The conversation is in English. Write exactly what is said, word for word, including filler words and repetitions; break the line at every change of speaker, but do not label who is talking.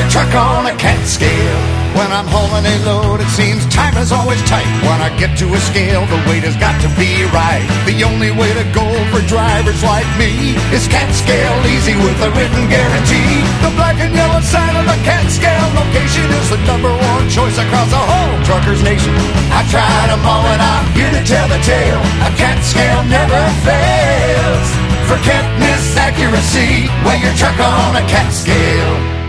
truck on a cat scale. When I'm hauling a load, it seems time is always tight. When I get to a scale, the weight has got to be right. The only way to go for drivers like me is cat scale easy with a written guarantee. The black and yellow sign of the cat scale location is the number one choice across the whole truckers nation. I tried them all and I'm here to tell the tale. A cat scale never fails. For can't miss accuracy, weigh your truck on a cat scale.